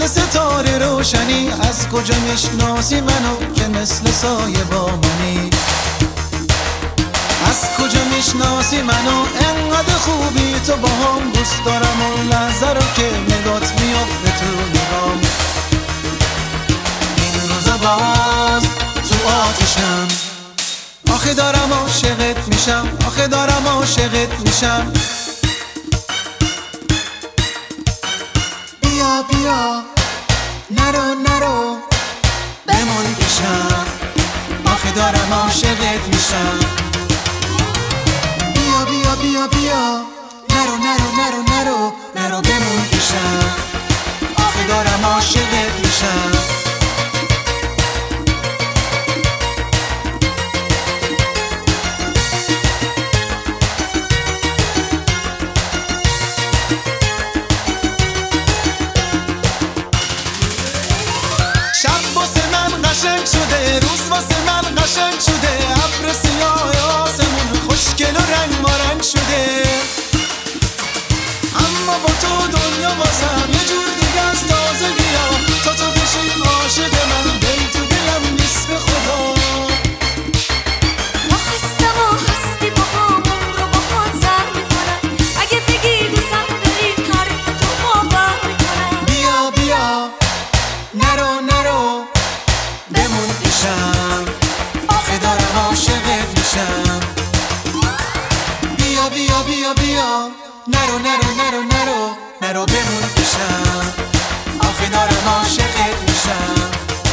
مثل ستاره روشنی، از کجا میشناسی منو که مثل سایه با منی؟ از کجا میشناسی منو انقدر خوبی تو با هم؟ دوست دارم اون لحظه رو که نگات میافته تو نگام. این روزا باز تو آتشم، آخه دارم عاشقت میشم، آخه دارم عاشقت میشم. بیا بیا نرو نرو بمون پیشم، آخه دارم عاشقت میشم. بیا بیا بیا بیا نرو نرو نرو نرو نرو بمون پیشم، آخه دارم عاشقت میشم. قشنگ شده روز واسه من قشنگ شده، ابر سیاه آسمون خوشگل و رنگ مارنگ شده. اما با تو دنیا واسم یه جور دیگه از تازگی‌ها، تا تو بشی عاشق من دل تو دلم نیست به خدا. ما هستم و هستی با همون رو با خود سر میکنم، اگه بگی دوستم داری حرف تو باور میکنم. بیا بیا نرو نرو بمون پیشم، آخه دارم عاشقت میشم. بیا بیا بیا بیا نرو نرو نرو نرو نرو بمون پیشم، آخه دارم عاشقت میشم.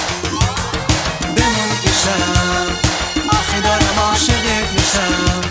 بمون پیشم، آخه دارم عاشقت میشم.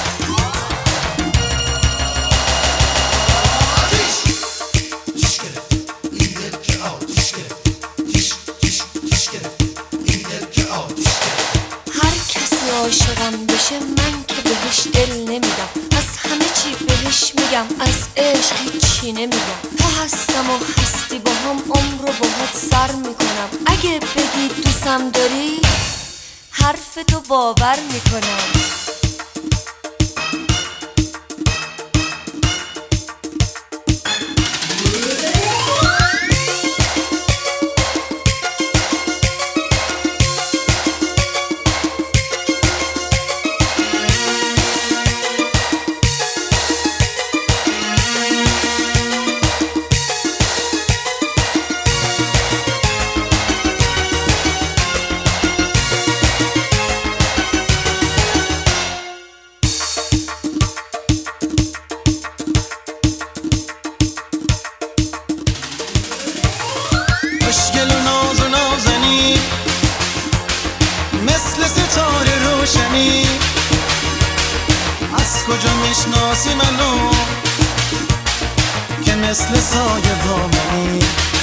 عاشقم بشه من که بهش دل نمیدم، از همه چی بهش میگم، از عشق هیچی نمیگم. تو هستم و هستی با هم عمر رو باهات سر میکنم، اگه بگی دوستم داری حرف تو باور میکنم. خوشگل و ناز و نازنی، مثل ستاره روشنی، از کجا میشناسی منو که مثل سایه با منی؟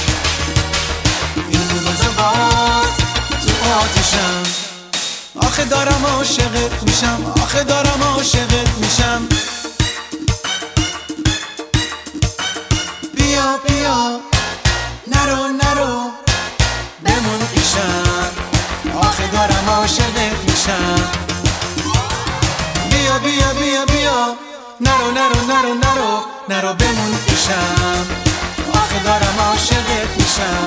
این روزا باز تو آتشم، آخه دارم عاشقت میشم، آخه دارم عاشقت میشم. بیا بیا نرو نرو بمون پیشم، آخه دارم عاشقت میشم. بیا بیا بیا بیا نرو نرو نرو نرو نرو بمون پیشم، آخه دارم عاشقت میشم.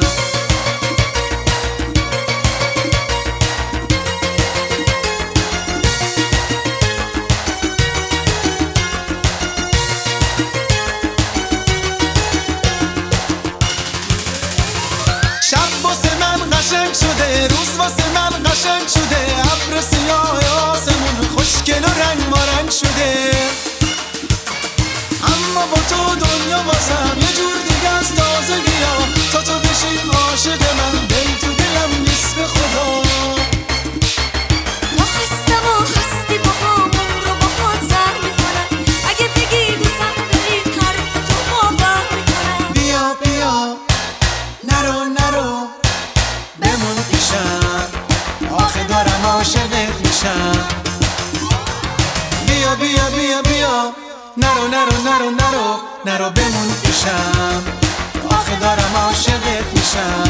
قشنگ شده روز واسه من قشنگ شده، ابر سیاه آسمون خوشگل و رنگ مارنگ شده. اما با تو دنیا واسم یه جور دیگه از تازگی‌ها، تا تو بشی عاشق من دل تو دلم نیست به خدا. ما هستم و هستی با همون رو با خود سر میکنم، اگه بگی دوستم داری حرف تو باور میکنم. بیا بیا نرو نرو بمون پیشم، آخه دارم عاشقت میشم. بیا بیا بیا بیا نرو نرو نرو نرو نرو بمون پیشم، آخه دارم عاشقت میشم.